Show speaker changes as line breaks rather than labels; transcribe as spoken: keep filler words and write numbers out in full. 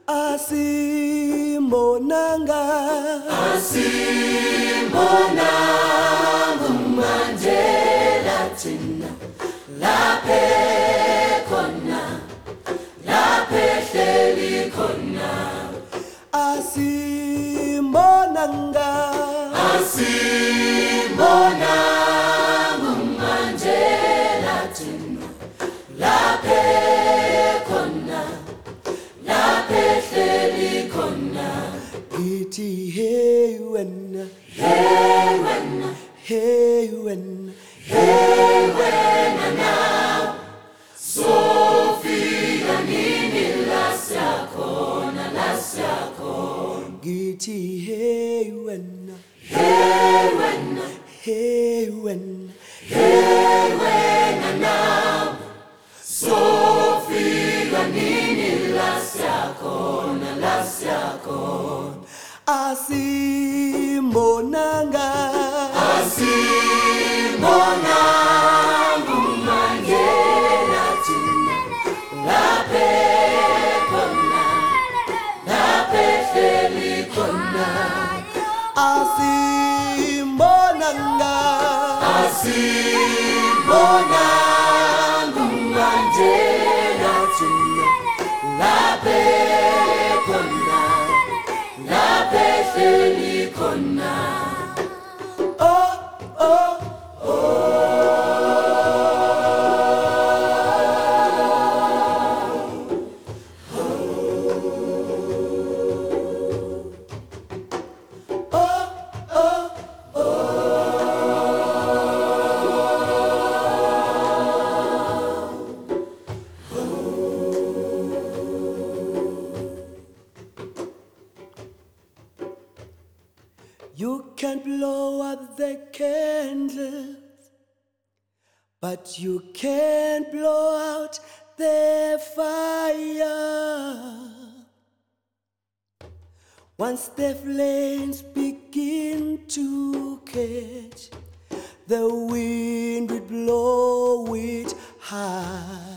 asimbonanga
asimbonanga uMandela thina laphe khona laphe hleli khona
asimbonanga
asimbonanga uMandela thina laphe khona laphe hleli khona
ithi hey wena
hey wena
hey wena
hey wena now sofika nini la siyakhona la siyakhona
ngithi hey wena
hey wena
hey wena
hey wena now sofika nini la siyakhona la siyakhona
asimbonanga
asimbonanga uMandela thina laphe khona laphe hleli khona
asimbonanga
asimbonanga uMandela thina laphe khona laphe hleli khona
oh oh You can blow up the candles, but you can't blow out the fire. Once the flames begin to catch, the wind will blow it high.